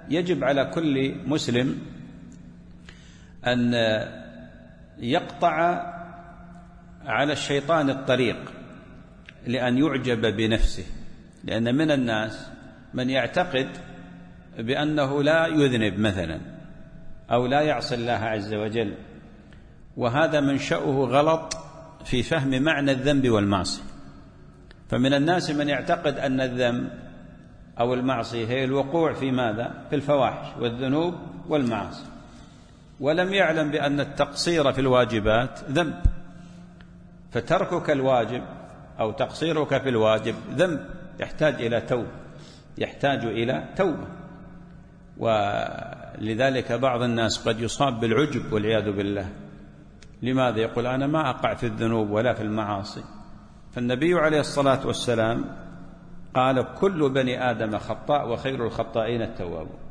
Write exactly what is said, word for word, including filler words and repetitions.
يجب على كل مسلم أن يقطع على الشيطان الطريق لأن يعجب بنفسه، لأن من الناس من يعتقد بأنه لا يذنب مثلا أو لا يعصي الله عز وجل، وهذا منشأه غلط في فهم معنى الذنب والمعصية. فمن الناس من يعتقد أن الذنب أو المعصية هي الوقوع في ماذا؟ في الفواحش والذنوب والمعاصي، ولم يعلم بأن التقصير في الواجبات ذنب، فتركك الواجب أو تقصيرك في الواجب ذنب يحتاج إلى توبة، يحتاج إلى توبة. ولذلك بعض الناس قد يصاب بالعجب والعياذ بالله. لماذا؟ يقول أنا ما أقع في الذنوب ولا في المعاصي. فالنبي عليه الصلاة والسلام قال كل بني آدم خطاء وخير الخطائين التوابون.